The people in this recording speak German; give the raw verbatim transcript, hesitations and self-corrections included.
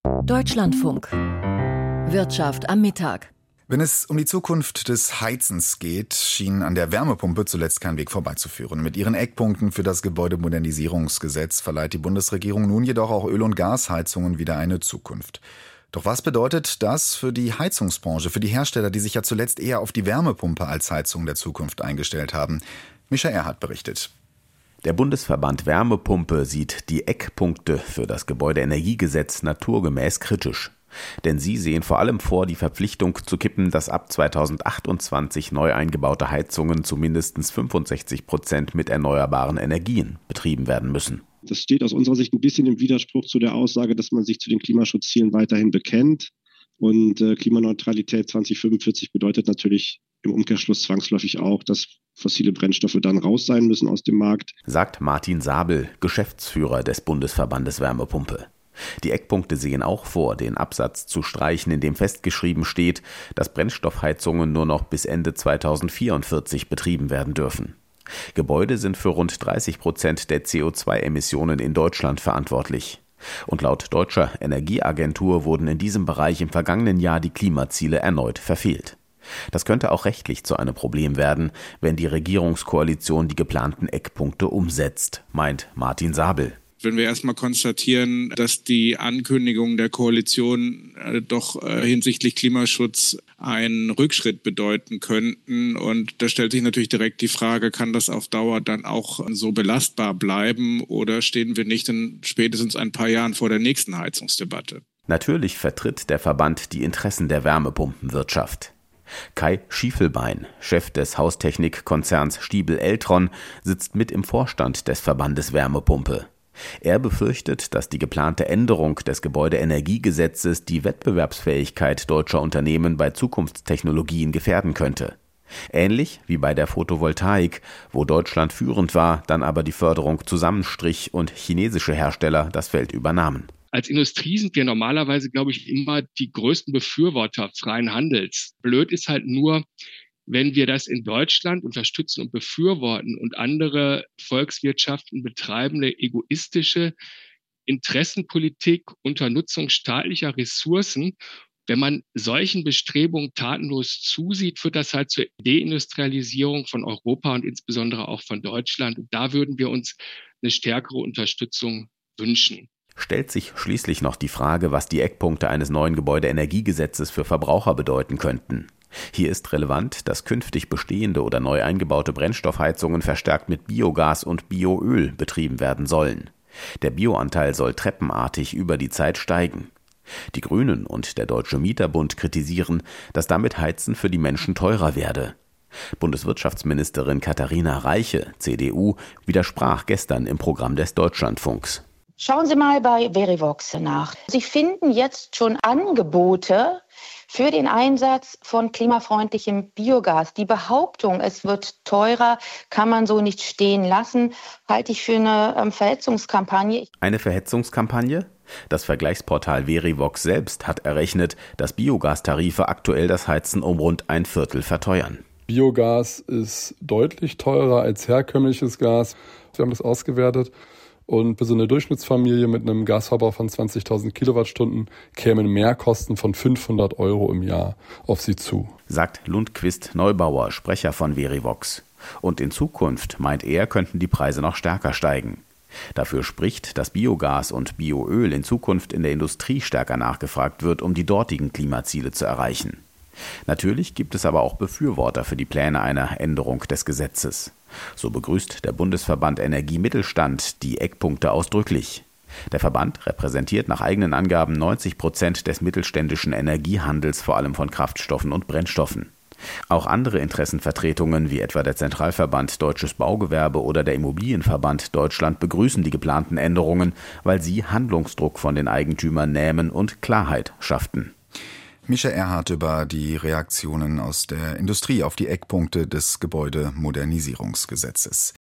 Deutschlandfunk. Wirtschaft am Mittag. Wenn es um die Zukunft des Heizens geht, schien an der Wärmepumpe zuletzt kein Weg vorbeizuführen. Mit ihren Eckpunkten für das Gebäudemodernisierungsgesetz verleiht die Bundesregierung nun jedoch auch Öl- und Gasheizungen wieder eine Zukunft. Doch was bedeutet das für die Heizungsbranche, für die Hersteller, die sich ja zuletzt eher auf die Wärmepumpe als Heizung der Zukunft eingestellt haben? Mischa Erhardt berichtet. Der Bundesverband Wärmepumpe sieht die Eckpunkte für das Gebäudeenergiegesetz naturgemäß kritisch. Denn sie sehen vor allem vor, die Verpflichtung zu kippen, dass ab zweitausendachtundzwanzig neu eingebaute Heizungen zu mindestens fünfundsechzig Prozent mit erneuerbaren Energien betrieben werden müssen. Das steht aus unserer Sicht ein bisschen im Widerspruch zu der Aussage, dass man sich zu den Klimaschutzzielen weiterhin bekennt. Und äh, Klimaneutralität zweitausendfünfundvierzig bedeutet natürlich im Umkehrschluss zwangsläufig auch, dass fossile Brennstoffe dann raus sein müssen aus dem Markt. Sagt Martin Sabel, Geschäftsführer des Bundesverbandes Wärmepumpe. Die Eckpunkte sehen auch vor, den Absatz zu streichen, in dem festgeschrieben steht, dass Brennstoffheizungen nur noch bis Ende zweitausendvierundvierzig betrieben werden dürfen. Gebäude sind für rund dreißig Prozent der C O zwei Emissionen in Deutschland verantwortlich. Und laut Deutscher Energieagentur wurden in diesem Bereich im vergangenen Jahr die Klimaziele erneut verfehlt. Das könnte auch rechtlich zu einem Problem werden, wenn die Regierungskoalition die geplanten Eckpunkte umsetzt, meint Martin Sabel. Wenn wir erstmal konstatieren, dass die Ankündigungen der Koalition äh, doch äh, hinsichtlich Klimaschutz einen Rückschritt bedeuten könnten. Und da stellt sich natürlich direkt die Frage, kann das auf Dauer dann auch so belastbar bleiben oder stehen wir nicht in spätestens ein paar Jahren vor der nächsten Heizungsdebatte? Natürlich vertritt der Verband die Interessen der Wärmepumpenwirtschaft. Kai Schiefelbein, Chef des Haustechnikkonzerns Stiebel-Eltron, sitzt mit im Vorstand des Verbandes Wärmepumpe. Er befürchtet, dass die geplante Änderung des Gebäudeenergiegesetzes die Wettbewerbsfähigkeit deutscher Unternehmen bei Zukunftstechnologien gefährden könnte. Ähnlich wie bei der Photovoltaik, wo Deutschland führend war, dann aber die Förderung zusammenstrich und chinesische Hersteller das Feld übernahmen. Als Industrie sind wir normalerweise, glaube ich, immer die größten Befürworter freien Handels. Blöd ist halt nur, wenn wir das in Deutschland unterstützen und befürworten und andere Volkswirtschaften betreibende egoistische Interessenpolitik unter Nutzung staatlicher Ressourcen, wenn man solchen Bestrebungen tatenlos zusieht, führt das halt zur Deindustrialisierung von Europa und insbesondere auch von Deutschland. Und da würden wir uns eine stärkere Unterstützung wünschen. Stellt sich schließlich noch die Frage, was die Eckpunkte eines neuen Gebäudeenergiegesetzes für Verbraucher bedeuten könnten. Hier ist relevant, dass künftig bestehende oder neu eingebaute Brennstoffheizungen verstärkt mit Biogas und Bioöl betrieben werden sollen. Der Bioanteil soll treppenartig über die Zeit steigen. Die Grünen und der Deutsche Mieterbund kritisieren, dass damit Heizen für die Menschen teurer werde. Bundeswirtschaftsministerin Katharina Reiche, C D U, widersprach gestern im Programm des Deutschlandfunks. Schauen Sie mal bei Verivox nach. Sie finden jetzt schon Angebote für den Einsatz von klimafreundlichem Biogas. Die Behauptung, es wird teurer, kann man so nicht stehen lassen, halte ich für eine ähm, Verhetzungskampagne. Eine Verhetzungskampagne? Das Vergleichsportal Verivox selbst hat errechnet, dass Biogastarife aktuell das Heizen um rund ein Viertel verteuern. Biogas ist deutlich teurer als herkömmliches Gas. Wir haben das ausgewertet. Und für so eine Durchschnittsfamilie mit einem Gasverbrauch von zwanzigtausend Kilowattstunden kämen Mehrkosten von fünfhundert Euro im Jahr auf sie zu. Sagt Lundquist Neubauer, Sprecher von Verivox. Und in Zukunft, meint er, könnten die Preise noch stärker steigen. Dafür spricht, dass Biogas und Bioöl in Zukunft in der Industrie stärker nachgefragt wird, um die dortigen Klimaziele zu erreichen. Natürlich gibt es aber auch Befürworter für die Pläne einer Änderung des Gesetzes. So begrüßt der Bundesverband Energiemittelstand die Eckpunkte ausdrücklich. Der Verband repräsentiert nach eigenen Angaben neunzig Prozent des mittelständischen Energiehandels, vor allem von Kraftstoffen und Brennstoffen. Auch andere Interessenvertretungen, wie etwa der Zentralverband Deutsches Baugewerbe oder der Immobilienverband Deutschland, begrüßen die geplanten Änderungen, weil sie Handlungsdruck von den Eigentümern nehmen und Klarheit schafften. Mischa Erhardt über die Reaktionen aus der Industrie auf die Eckpunkte des Gebäudemodernisierungsgesetzes.